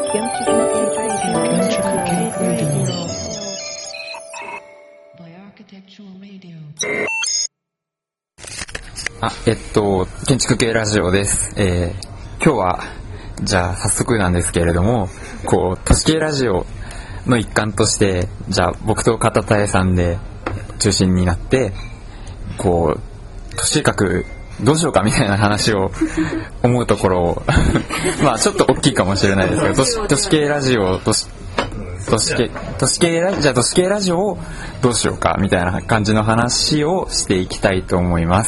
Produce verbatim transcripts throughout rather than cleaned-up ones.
あ、えっと、建築系ラジオです。えー、今日は、じゃあ早速なんですけれども、こう、都市系ラジオの一環として、じゃあ僕と片田江さんで中心になって、こう、都市計画どうしようかみたいな話を思うところを、まあちょっと大きいかもしれないですけど、都市、都市系ラジオ、都市、都市系、都市系ラジオ、じゃあ都市系ラジオをどうしようかみたいな感じの話をしていきたいと思います。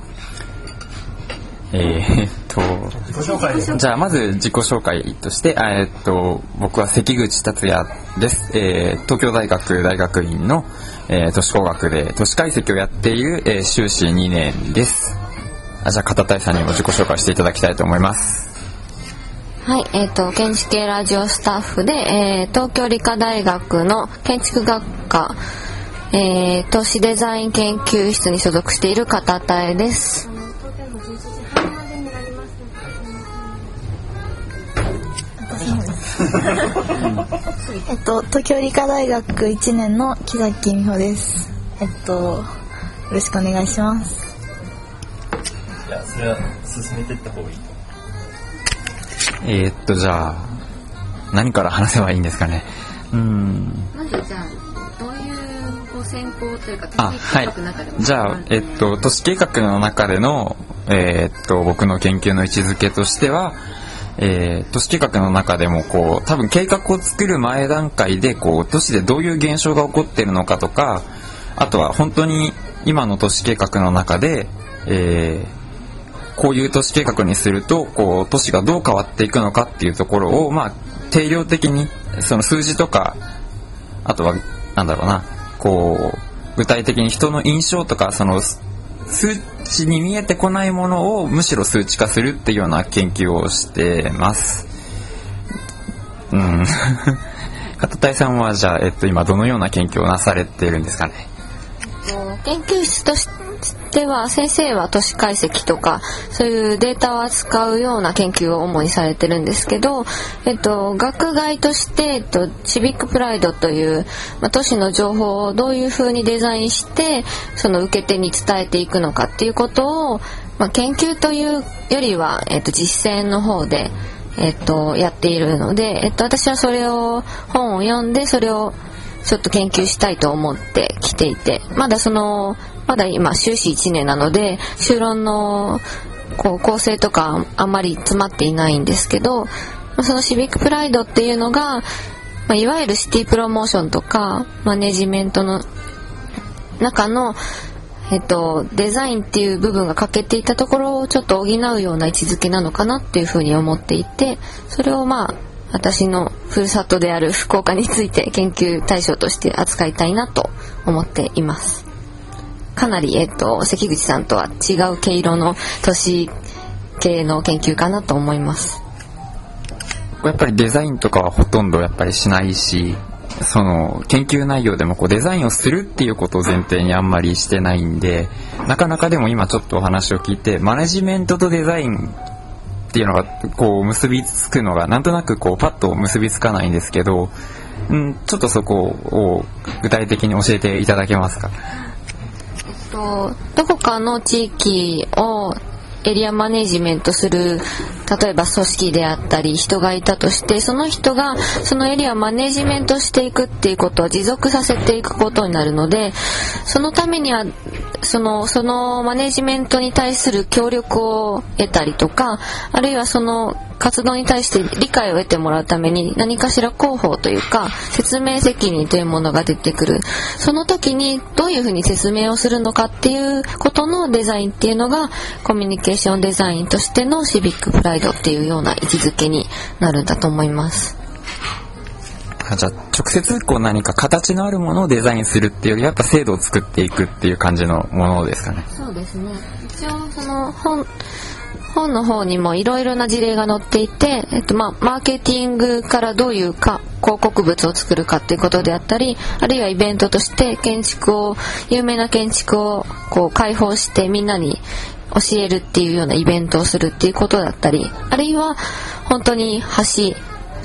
えー、っとじゃあまず自己紹介として、えー、っと僕は関口達也です。えー、東京大学大学院の、えー、都市工学で都市解析をやっている、えー、修士にねんです。あ、じゃあ片田さんにも自己紹介していただきたいと思います。 はい、えー、と建築系ラジオスタッフで、えー、東京理科大学の建築学科、えー、都市デザイン研究室に所属している片田です。 えっと東京理科大学いちねんの木崎美穂です。えっとよろしくお願いします。 いや、それは進めていった方がいい。 えー、っとじゃあ何から話せばいいんですかね。うーん。 まずじゃあどういうご専攻というかあ、はい。じゃあえっと都市計画の中でのえー、っと僕の研究の位置づけとしては。えー、都市計画の中でもこう多分計画を作る前段階でこう都市でどういう現象が起こっているのかとか、あとは本当に今の都市計画の中で、えー、こういう都市計画にするとこう都市がどう変わっていくのかっていうところを、まあ、定量的にその数字とか、あとはなんだろうな、こう具体的に人の印象とかその数値に見えてこないものをむしろ数値化するっていうような研究をしてます。うん。片田さんはじゃあ、えっと、今どのような研究をなされているんですかね。 研究室としては先生は都市解析とかそういうデータを扱うような研究を主にされてるんですけど、えっと、学外として、えっと、シビックプライドという、まあ、都市の情報をどういうふうにデザインしてその受け手に伝えていくのかっていうことを、まあ、研究というよりは、えっと、実践の方で、えっと、やっているので、えっと、私はそれを本を読んでそれをちょっと研究したいと思ってきていて、まだそのまだ今修士いちねんなので修論のこう構成とかあんまり詰まっていないんですけど、そのシビックプライドっていうのが、まあ、いわゆるシティプロモーションとかマネジメントの中の、えっと、デザインっていう部分が欠けていたところをちょっと補うような位置づけなのかなっていうふうに思っていて、それをまあ私のふるさとである福岡について研究対象として扱いたいなと思っています。かなり、えっと、関口さんとは違う毛色の都市系の研究かなと思います。 やっぱりデザインとかはほとんどやっぱりしないし、その研究内容でもこうデザインをするっていうことを前提にあんまりしてないんで、なかなかでも今ちょっとお話を聞いてマネジメントとデザインっていうのがこう結びつくのがなんとなくこうパッと結びつかないんですけど、うん、ちょっとそこを具体的に教えていただけますか。 えっと、どこかの地域をエリアマネジメントする、例えば組織であったり人がいたとして、その人がそのエリアをマネジメントしていくっていうことを持続させていくことになるので、そのためにはそのそのマネジメントに対する協力を得たりとか、あるいはその活動に対して理解を得てもらうために何かしら広報というか説明責任というものが出てくる。その時にどういうふうに説明をするのかっていうことのデザインっていうのがコミュニケーションデザインとしてのシビックプライドっていうような位置づけになるんだと思います。 じゃあ直接こう何か形のあるものをデザインするっていうよりやっぱ制度を作っていくっていう感じのものですかね。 そうですね。一応その本本の方にもいろいろな事例が載っていて、えっとまあ、マーケティングからどういうか広告物を作るかっていうことであったり、あるいはイベントとして建築を有名な建築をこう開放してみんなに教えるっていうようなイベントをするっていうことだったり、あるいは本当に橋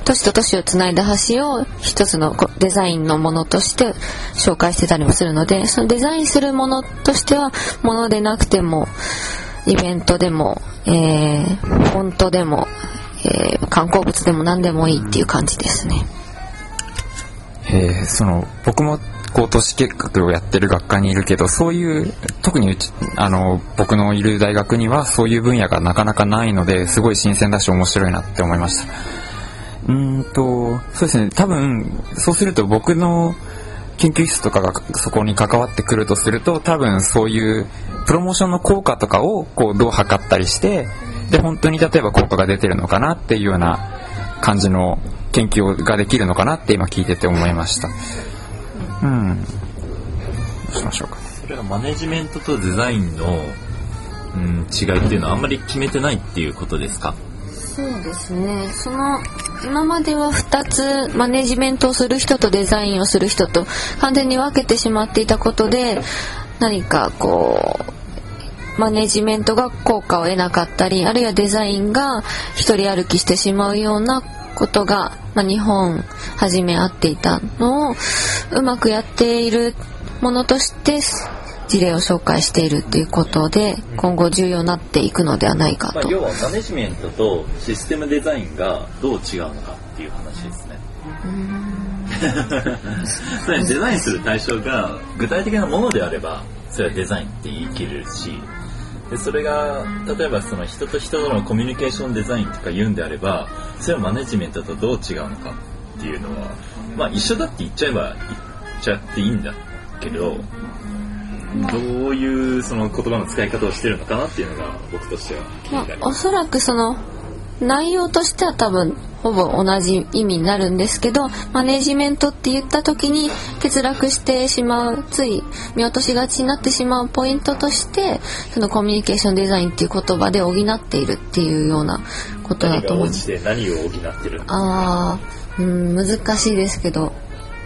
都市と都市をつないだ橋を一つのデザインのものとして紹介してたりもするので、そのデザインするものとしてはものでなくてもイベントでも、えー、フォントでも、えー、観光物でも何でもいいっていう感じですね。 えー、その僕もこう都市計画をやってる学科にいるけど、そういう特にうちあの僕のいる大学にはそういう分野がなかなかないので、すごい新鮮だし面白いなって思いました。うーんとそうですね、多分そうすると僕の研究室とかがそこに関わってくるとすると、多分そういうプロモーションの効果とかをこうどう測ったりして、で本当に例えば効果が出てるのかなっていうような感じの研究ができるのかなって今聞いてて思いました。うん。どうしましょうか。 それはマネジメントとデザインの、うん、違いっていうのはあんまり決めてないっていうことですか？ そうですね。その今まではふたつマネジメントをする人とデザインをする人と完全に分けてしまっていたことで、何かこうマネジメントが効果を得なかったり、あるいはデザインが一人歩きしてしまうようなことが、まあ、日本はじめあっていたのをうまくやっているものとして事例を紹介しているということで、今後重要になっていくのではないかと。 まあ、要はマネジメントとシステムデザインがどう違うのかっていう話ですね。うーんそれデザインする対象が具体的なものであればそれはデザインって言い切るし、でそれが例えばその人と人とのコミュニケーションデザインとか言うんであれば、それはマネジメントとどう違うのかっていうのは、まあ一緒だって言っちゃえば言っちゃっていいんだけど、どういうその言葉の使い方をしてるのかなっていうのが僕としては気になります。 まあ、おそらくその内容としては多分ほぼ同じ意味になるんですけど、マネジメントって言った時に欠落してしまう、つい見落としがちになってしまうポイントとして、そのコミュニケーションデザインっていう言葉で補っているっていうようなことだと思います。 何が落ちて何を補ってるのか。 あー、うん、難しいですけど、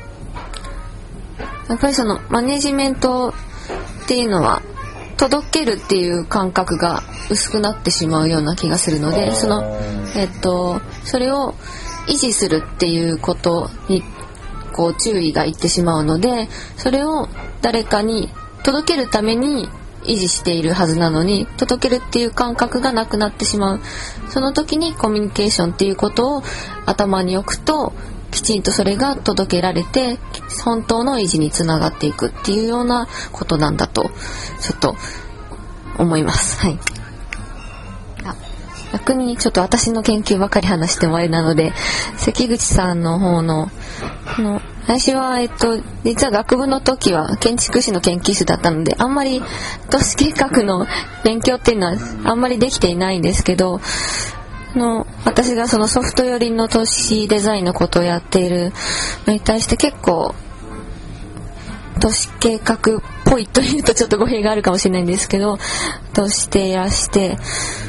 やっぱりそのマネジメントっていうのは届けるっていう感覚が薄くなってしまうような気がするので、そのえっとそれを維持するっていうことにこう注意がいってしまうので、それを誰かに届けるために維持しているはずなのに、届けるっていう感覚がなくなってしまう。その時にコミュニケーションっていうことを頭に置くと、きちんとそれが届けられて本当の維持につながっていくっていうようなことなんだとちょっと思います。はい。あ、逆にちょっと私の研究ばかり話してもあれなので、関口さんの方のあの私はえっと実は学部の時は建築士の研究室だったので、あんまり都市計画の勉強っていうのはあんまりできていないんですけど、の私がそのソフト寄りの都市デザインのことをやっているのに対して結構都市計画っぽいというとちょっと語弊があるかもしれないんですけど、としていらして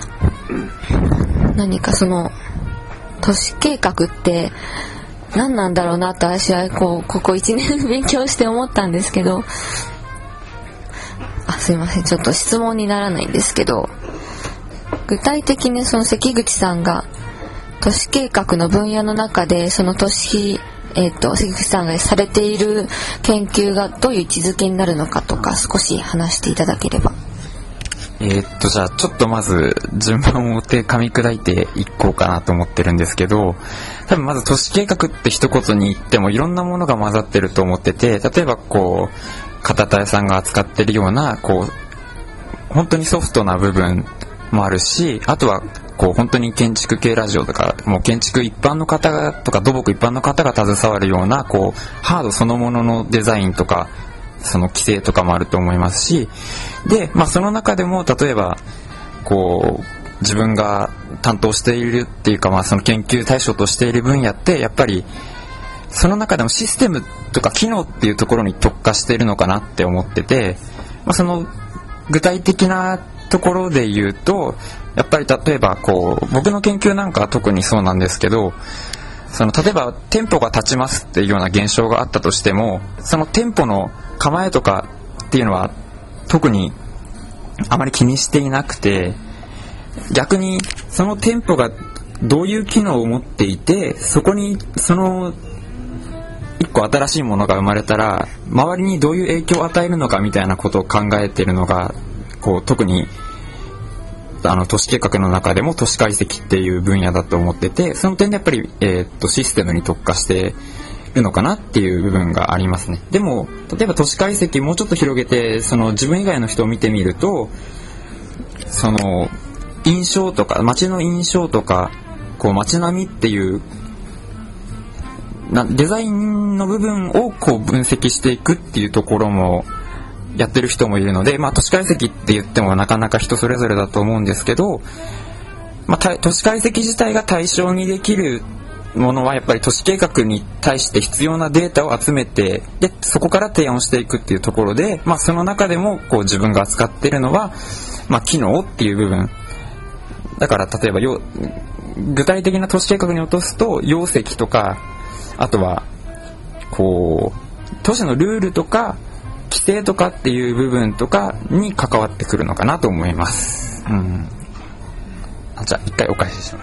何かその都市計画って何なんだろうなと私はこうここいちねん勉強して思ったんですけど、あ、すいません、ちょっと質問にならないんですけど、具体的にその関口さんが都市計画の分野の中でその都市、えーと、関口さんがされている研究がどういう位置づけになるのかとか少し話していただければ。 えー、っとじゃあちょっとまず順番を追って噛み砕いていこうかなと思ってるんですけど、多分まず都市計画って一言に言ってもいろんなものが混ざってると思ってて、例えばこう片田屋さんが扱ってるようなこう本当にソフトな部分もあるし、あとはこう本当に建築系ラジオとかもう建築一般の方がとか土木一般の方が携わるようなこうハードそのもののデザインとかその規制とかもあると思いますし、で、まあ、その中でも例えばこう自分が担当しているっていうか、まあ、その研究対象としている分野ってやっぱりその中でもシステムとか機能っていうところに特化しているのかなって思ってて、まあ、その具体的なところで言うとやっぱり例えばこう僕の研究なんかは特にそうなんですけど、その例えば店舗が立ちますっていうような現象があったとしても、その店舗の構えとかっていうのは特にあまり気にしていなくて、逆にその店舗がどういう機能を持っていて、そこにその一個新しいものが生まれたら周りにどういう影響を与えるのかみたいなことを考えているのがこう特にあの都市計画の中でも都市解析っていう分野だと思ってて、その点でやっぱり、えー、っとシステムに特化しているのかなっていう部分がありますね。でも例えば都市解析もうちょっと広げてその自分以外の人を見てみると、その印象とか街の印象とかこう街並みっていうなデザインの部分をこう分析していくっていうところもやってる人もいるので、まあ、都市解析って言ってもなかなか人それぞれだと思うんですけど、まあ、都市解析自体が対象にできるものはやっぱり都市計画に対して必要なデータを集めて、でそこから提案をしていくっていうところで、まあ、その中でもこう自分が扱っているのは、まあ、機能っていう部分だから、例えばよ具体的な都市計画に落とすと容積とか、あとはこう都市のルールとか規制とかっていう部分とかに関わってくるのかなと思います。うん、あじゃあ一回お返しします。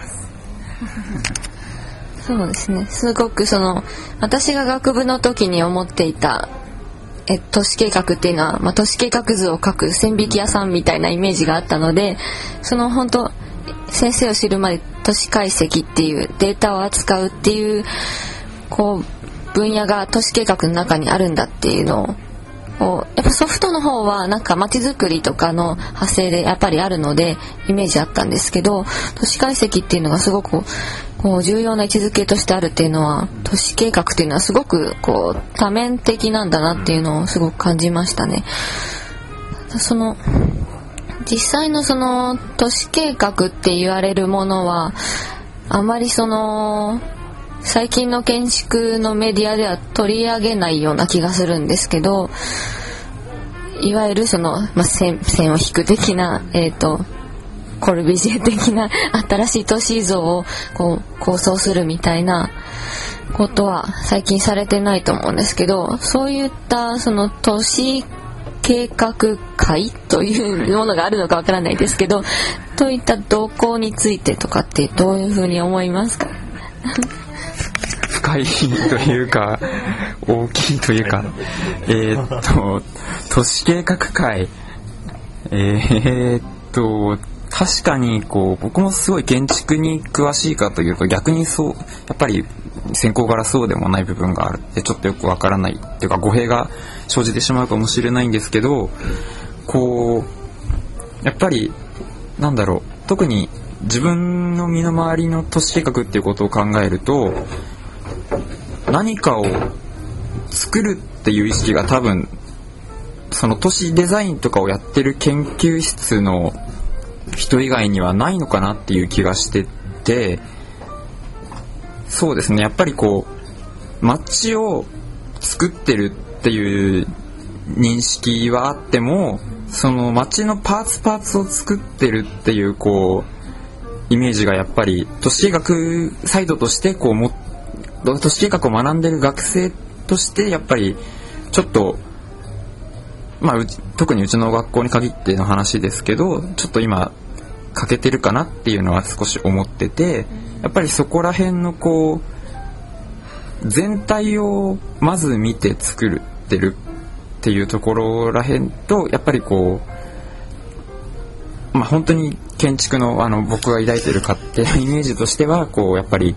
そうですね、すごくその私が学部の時に思っていたえ都市計画っていうのは、まあ、都市計画図を描く線引き屋さんみたいなイメージがあったので、その本当先生を知るまで都市解析っていうデータを扱うっていうこう分野が都市計画の中にあるんだっていうのを、やっぱソフトの方はなんか街づくりとかの派生でやっぱりあるのでイメージあったんですけど、都市解析っていうのがすごくこう重要な位置づけとしてあるっていうのは、都市計画っていうのはすごくこう多面的なんだなっていうのをすごく感じましたね。その実際のその都市計画って言われるものはあまりその最近の建築のメディアでは取り上げないような気がするんですけど、いわゆるその、まあ、線, 線を引く的な、えーと、コルビジエ的な新しい都市像をこう構想するみたいなことは最近されてないと思うんですけど、そういったその都市計画会というものがあるのかわからないですけど、といった動向についてとかってどういうふうに思いますか？ 深いというか大きいというか、えー、っと都市計画会、えー、っと確かにこう僕もすごい建築に詳しいかというと逆にそうやっぱり専攻からそうでもない部分があるってちょっとよくわからないっていうか語弊が生じてしまうかもしれないんですけど、こうやっぱりなんだろう、特に自分の身の回りの都市計画っていうことを考えると、何かを作るっていう意識が多分その都市デザインとかをやってる研究室の人以外にはないのかなっていう気がしてて、そうですね、やっぱりこう街を作ってるっていう認識はあっても、その街のパーツパーツを作ってるっていうこうイメージがやっぱり都市計画サイドとしてこうも都市計画を学んでる学生としてやっぱりちょっと、まあ、うち特にうちの学校に限っての話ですけど、ちょっと今欠けてるかなっていうのは少し思ってて、やっぱりそこら辺のこう全体をまず見て作るってるっていうところら辺と、やっぱりこうまあ本当に建築のあの僕が抱いてる勝手なイメージとしては、こうやっぱり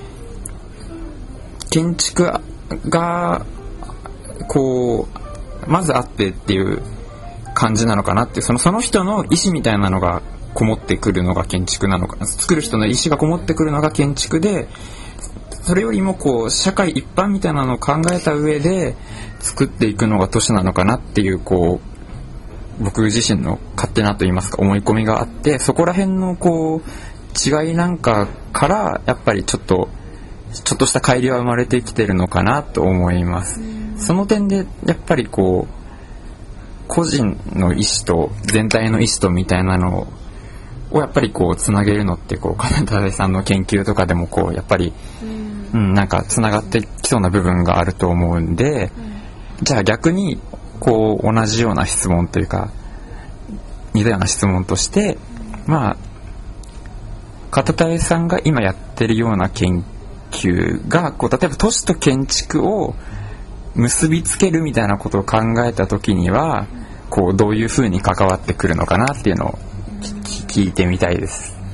建築がこうまずあってっていう感じなのかなって、そのその人の意思みたいなのがこもってくるのが建築なのかな、作る人の意思がこもってくるのが建築で、それよりもこう社会一般みたいなのを考えた上で作っていくのが都市なのかなっていう、こう僕自身の勝手なと言いますか思い込みがあって、そこら辺のこう違いなんかからやっぱりちょっとちょっとした乖離は生まれてきてるのかなと思います。その点でやっぱりこう個人の意思と全体の意思とみたいなのをやっぱりこうつなげるのってこう金田さんの研究とかでもこうやっぱり、うん、なんかつながってきそうな部分があると思うんで、じゃあ逆にこう同じような質問というか似たような質問として、まあ片田さんが今やってるような研究がこう例えば都市と建築を結びつけるみたいなことを考えた時にはこうどういうふうに関わってくるのかなっていうのを聞いてみたいです。 や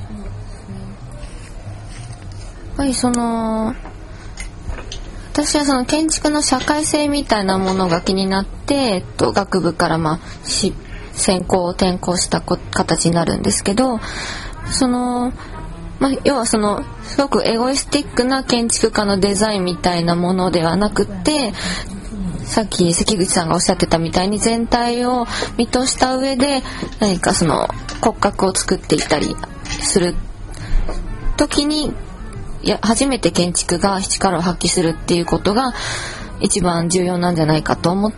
っぱりその私はその建築の社会性みたいなものが気になって、えっと、学部からまあし専攻を転校したこ形になるんですけど、その、まあ、要はそのすごくエゴイスティックな建築家のデザインみたいなものではなくて、さっき関口さんがおっしゃってたみたいに全体を見通した上で何かその骨格を作っていったりする時に、いや初めて建築が力を発揮するっていうことが一番重要なんじゃないかと思って、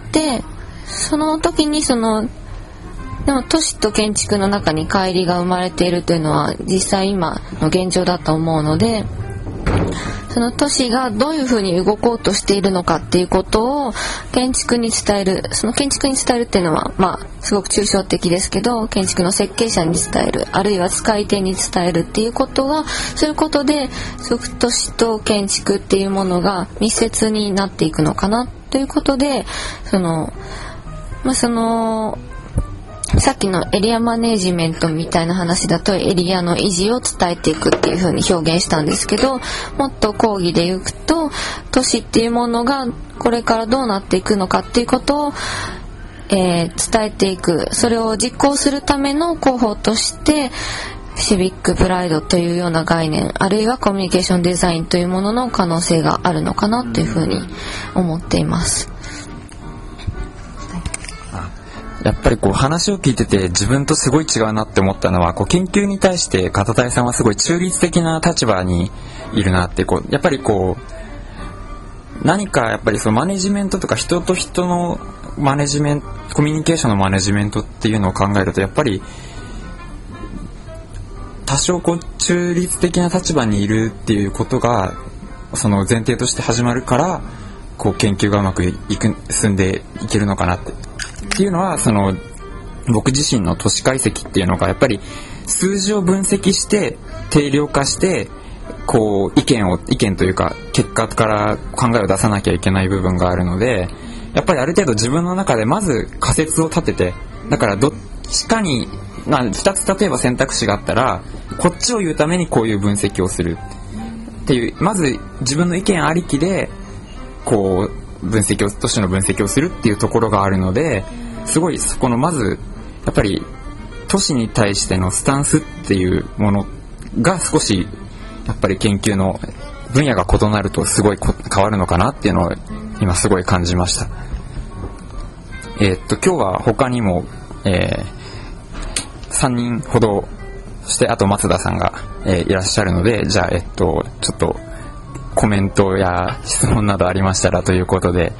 その時にそのでも都市と建築の中に乖離が生まれているというのは実際今の現状だと思うので、その都市がどういうふうに動こうとしているのかっていうことを建築に伝える、その建築に伝えるっていうのはまあすごく抽象的ですけど、建築の設計者に伝える、あるいは使い手に伝えるっていうことがすることで、すごく都市と建築っていうものが密接になっていくのかなということで、そのまあそのさっきのエリアマネジメントみたいな話だとエリアの維持を伝えていくっていう風に表現したんですけど、もっと講義で言うと都市っていうものがこれからどうなっていくのかっていうことを、えー、伝えていく、それを実行するための広報としてシビックプライドというような概念、あるいはコミュニケーションデザインというものの可能性があるのかなという風に思っています。 やっぱりこう話を聞いてて自分とすごい違うなって思ったのは、こう研究に対して片田さんはすごい中立的な立場にいるなって、こうやっぱりこう何かやっぱりそのマネジメントとか人と人のマネジメント、コミュニケーションのマネジメントっていうのを考えると、やっぱり多少こう中立的な立場にいるっていうことがその前提として始まるから、こう研究がうまくいく進んでいけるのかなってっていうのは、その僕自身の都市解析っていうのがやっぱり数字を分析して定量化してこう意見を意見というか結果から考えを出さなきゃいけない部分があるので、やっぱりある程度自分の中でまず仮説を立てて、だからどっちかに、まあ、ふたつ例えば選択肢があったらこっちを言うためにこういう分析をするっていう、まず自分の意見ありきでこう分析を都市の分析をするっていうところがあるので、すごいそこのまずやっぱり都市に対してのスタンスっていうものが少しやっぱり研究の分野が異なるとすごい変わるのかなっていうのを今すごい感じました。えー、っと今日は他にも、えー、さんにんほど、そしてあと松田さんが、えー、いらっしゃるので、じゃあえっとちょっとコメントや質問などありましたらということで。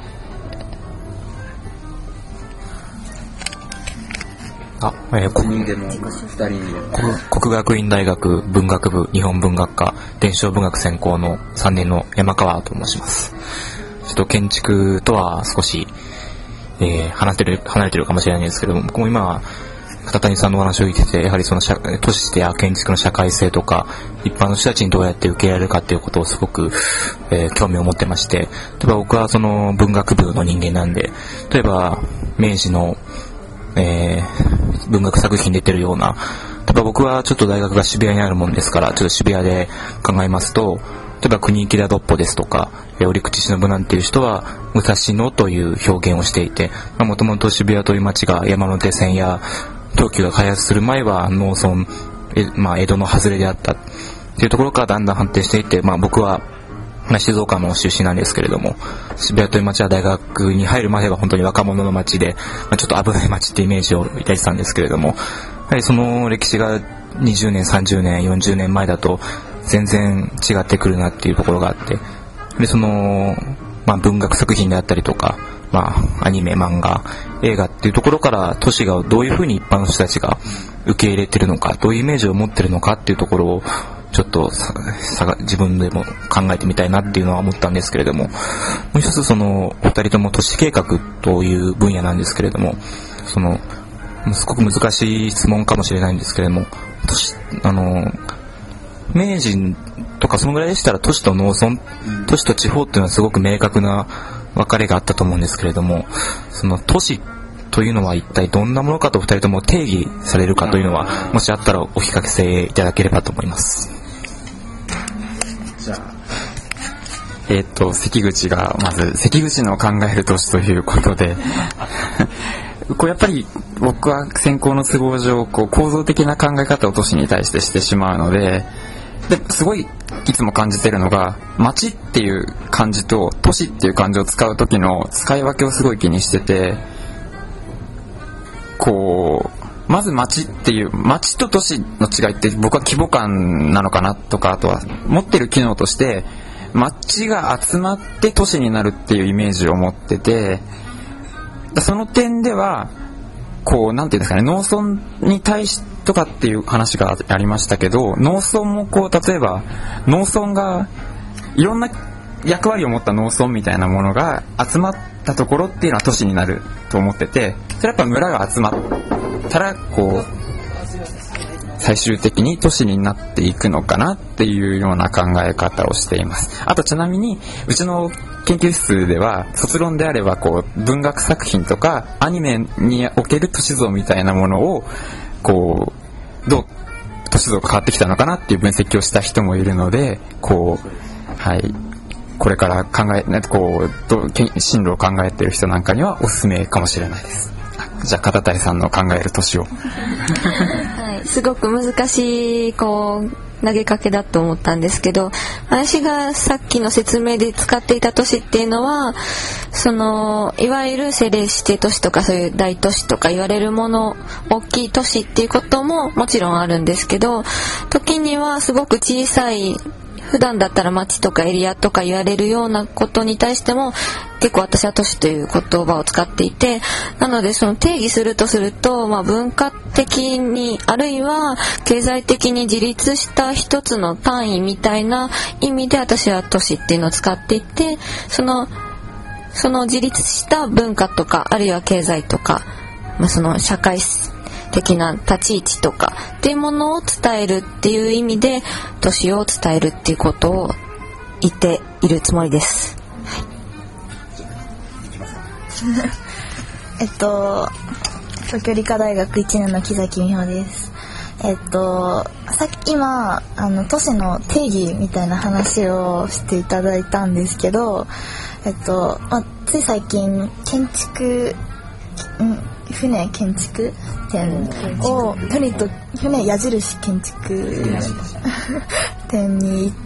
あ、えー、国でも国学院大学文学部日本文学科伝承文学専攻のさんねんの山川と申します。ちょっと建築とは少し、えー、離れてる離れてるかもしれないんですけども、僕も今片谷さんのお話を聞いてて、やはりその都市や建築の社会性とか一般の人たちにどうやって受け入れられるかっていうことをすごく、えー、興味を持ってまして、例えば僕はその文学部の人間なんで、例えば明治のえー、文学作品出てるような、例えば僕はちょっと大学が渋谷にあるもんですから、ちょっと渋谷で考えますと、例えば国木田独歩ですとか、えー、折口忍なんていう人は武蔵野という表現をしていて、もともと渋谷という街が山手線や東急が開発する前は農村、え、まあ、江戸の外れであったっていうところからだんだん発展していって、まあ、僕はまあ、静岡の出身なんですけれども、渋谷という街は大学に入るまでは本当に若者の街で、まあ、ちょっと危ない街ってイメージを抱いてたんですけれども、やはりその歴史がにじゅうねん、さんじゅうねん、よんじゅうねんまえだと全然違ってくるなっていうところがあって、でその、まあ、文学作品であったりとか、まあ、アニメ、漫画、映画っていうところから都市がどういうふうに一般の人たちが受け入れてるのか、どういうイメージを持ってるのかっていうところをちょっとささ自分でも考えてみたいなっていうのは思ったんですけれども、もう一つそのお二人とも都市計画という分野なんですけれども、そのすごく難しい質問かもしれないんですけれども、都市あの明治とかそのぐらいでしたら都市と農村、都市と地方っていうのはすごく明確な分かれがあったと思うんですけれども、その都市というのは一体どんなものかとふたりとも定義されるかというのは、もしあったらお聞かせいただければと思います。 じゃあえっと関口がまず関口の考える都市ということでこうやっぱり僕は専攻の都合上こう構造的な考え方を都市に対してしてしまうので、ですごいいつも感じてるのが、街っていう漢字と都市っていう漢字を使う時の使い分けをすごい気にしてて、こうまず街っていう街と都市の違いって僕は規模感なのかなとか、あとは持ってる機能として街が集まって都市になるっていうイメージを持ってて、その点ではこうなんていうんですかね、農村に対しとかっていう話がありましたけど、農村もこう例えば農村がいろんな役割を持った農村みたいなものが集まったところっていうのは都市になると思ってて、それやっぱ村が集まったらこう最終的に都市になっていくのかなっていうような考え方をしています。あとちなみにうちの研究室では卒論であればこう文学作品とかアニメにおける都市像みたいなものをこうどう都市像が変わってきたのかなっていう分析をした人もいるので、こうはいこれから考えこうど進路を考えている人なんかにはおすすめかもしれないです。じゃあ片谷さんの考える都市をはい、すごく難しいこう投げかけだと思ったんですけど、私がさっきの説明で使っていた都市っていうのは、そのいわゆる政令指定都市とかそういう大都市とか言われるもの、大きい都市っていうことももちろんあるんですけど、時にはすごく小さい普段だったら町とかエリアとか言われるようなことに対しても結構私は都市という言葉を使っていて、なのでその定義するとすると、まあ、文化的にあるいは経済的に自立した一つの単位みたいな意味で私は都市っていうのを使っていて、そのその自立した文化とかあるいは経済とか、まあ、その社会的な立ち位置とかっていうものを伝えるっていう意味で都市を伝えるっていうことを言っているつもりです。 えっと東京理科大学いちねんの木崎美穂です。えっとさっき今あの都市の定義みたいな話をしていただいたんですけど、えっと、まあ、つい最近建築ん船建築展を船と船矢印建築展に行って、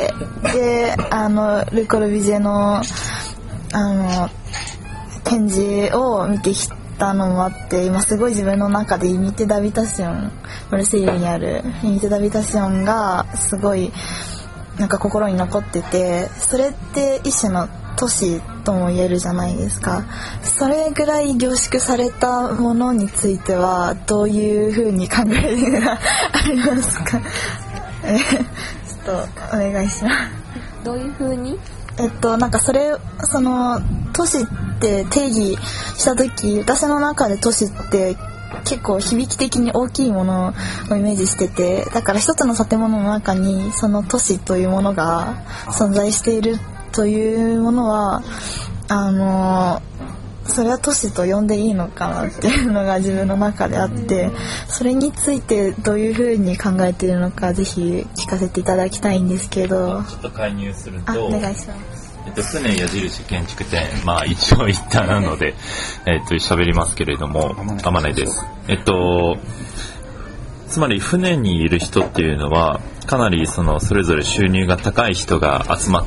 であのル・コルビジェのあの展示を見てきたのもあって、今すごい自分の中でイミテ・ダビタシオン、マルセイユにあるイミテ・ダビタシオンがすごいなんか心に残ってて、それって一種の都市とも言えるじゃないですか。それぐらい凝縮されたものについてはどういうふうに考えるのがありますか？ちょっとお願いします。 どういうふうに？ えっとなんかそれその都市って定義した時、私の中で都市って結構響き的に大きいものをイメージしてて、だから一つの建物の中にその都市というものが存在しているというものはあのそれは都市と呼んでいいのかなっていうのが自分の中であって、それについてどういうふうに考えているのかぜひ聞かせていただきたいんですけど。 ちょっと介入すると、 お願いします。 えっと、船矢印建築展、まあ一応一旦なので、えっと、喋りますけれども、あまないです。えっと、つまり船にいる人っていうのは、かなりそのそれぞれ収入が高い人が集まって、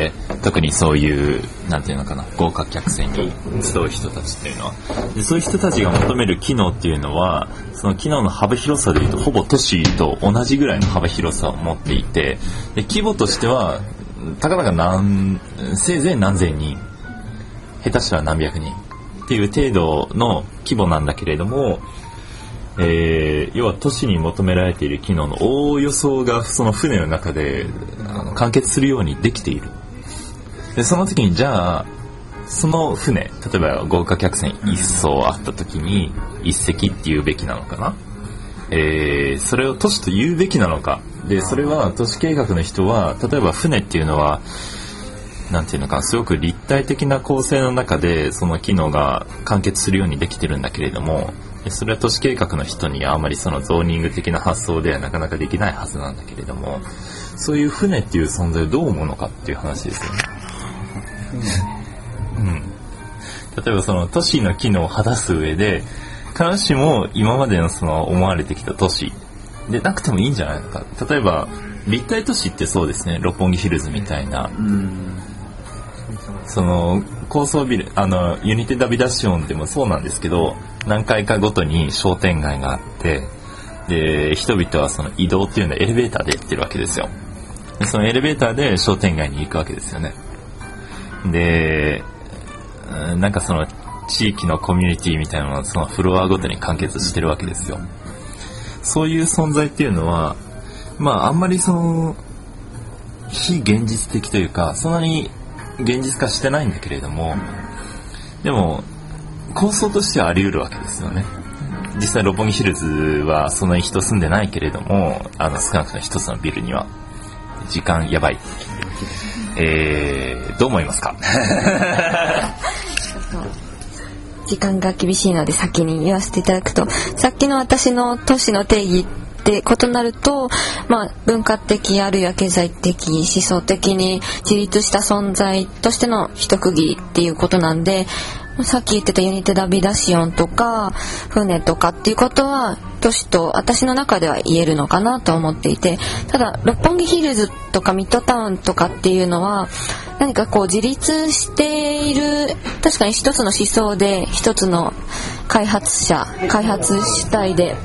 特にそういう、なんていうのかな、豪華客船に集う人たちっていうのは。で、そういう人たちが求める機能っていうのは、その機能の幅広さでいうと、ほぼ都市と同じぐらいの幅広さを持っていて、で、規模としては、たかだか何せいぜい何千人、下手したら何百人っていう程度の規模なんだけれども、えー、要は都市に求められている機能のおおよそがその船の中であの完結するようにできている。でその時にじゃあその船、例えば豪華客船一艘あった時に一隻っていうべきなのかな、えー、それを都市と言うべきなのかでそれは都市計画の人は例えば船っていうのはなんていうのかすごく立体的な構成の中でその機能が完結するようにできてるんだけれども、それは都市計画の人にはあまりそのゾーニング的な発想ではなかなかできないはずなんだけれども、そういう船っていう存在をどう思うのかっていう話ですよね。うん、例えばその都市の機能を果たす上で必ずしも今までのその思われてきた都市でなくてもいいんじゃないのか。例えば立体都市ってそうですね、六本木ヒルズみたいな、うん、その高層ビル、あのユニテ・ダビダシオンでもそうなんですけど、何階かごとに商店街があって、で人々はその移動っていうのをエレベーターで行ってるわけですよ。でそのエレベーターで商店街に行くわけですよね。でなんかその地域のコミュニティみたいなのをそのフロアごとに完結してるわけですよ。そういう存在っていうのはまああんまりその非現実的というかそんなに現実化してないんだけれども、でも構想としてはあり得るわけですよね。実際六本木ヒルズはそんなに人住んでないけれども、あの少なくとも一つのビルには時間やばい、えー、どう思いますか？ 時間が厳しいので先に言わせていただくと、さっきの私の都市の定義で異なると、まあ、文化的あるいは経済的思想的に自立した存在としての一区切りっていうことなんで、さっき言ってたユニテ・ダビダシオンとか船とかっていうことは都市と私の中では言えるのかなと思っていて、ただ六本木ヒルズとかミッドタウンとかっていうのは何かこう自立している、確かに一つの思想で一つの開発者開発主体で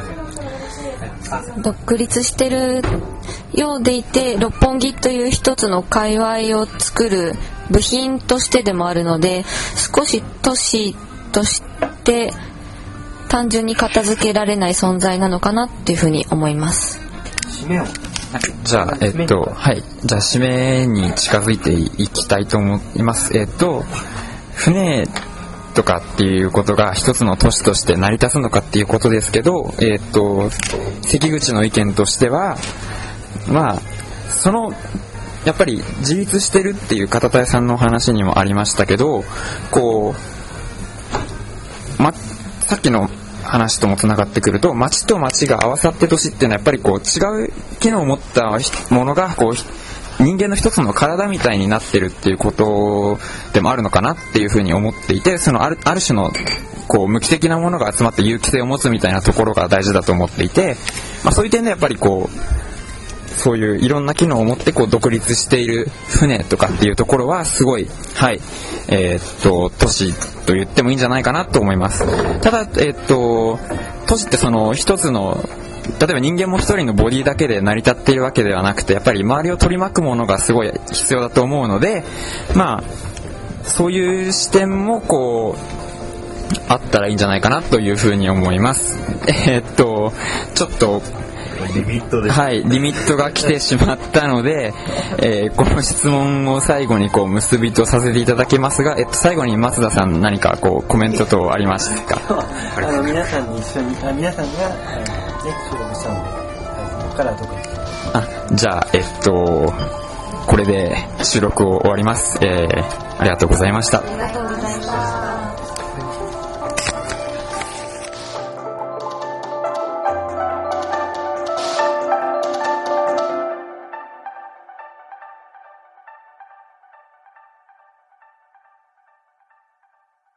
独立してるようでいて、六本木という一つの界隈を作る部品としてでもあるので、少し都市として単純に片付けられない存在なのかなっていうふうに思います。 じゃあえっとはいじゃあ締めに近づいていきたいと思います。えっと船とかっていうことが一つの都市として成り立つのかっていうことですけど、えっと関口の意見としては、まあそのやっぱり自立してるっていう片田さんの話にもありましたけど、こう、ま、さっきの話ともつながってくると、町と町が合わさって都市っていうのはやっぱりこう違う機能を持ったものがこう人間の一つの体みたいになってるっていうことでもあるのかなっていうふうに思っていて、そのある、ある種のこう無機的なものが集まって有機性を持つみたいなところが大事だと思っていて、まあ、そういう点でやっぱりこうそういういろんな機能を持ってこう独立している船とかっていうところはすごい、はい、えー、っと都市と言ってもいいんじゃないかなと思います。ただ、えー、っと都市ってその一つの例えば人間も一人のボディだけで成り立っているわけではなくて、やっぱり周りを取り巻くものがすごい必要だと思うので、まあそういう視点もこうあったらいいんじゃないかなというふうに思います。えー、っとちょっとリミットです。 はい、リミットが来てしまったので、えー、この質問を最後にこう結びとさせていただきますが、えっと、最後に松田さん何かこうコメント等ありましたか？ あの皆さんに一緒にあ皆さんが、えー、ね、収録したので、はい、ここからは特にあじゃあえっとこれで収録を終わります。えー、ありがとうございました。 ありがとうございました。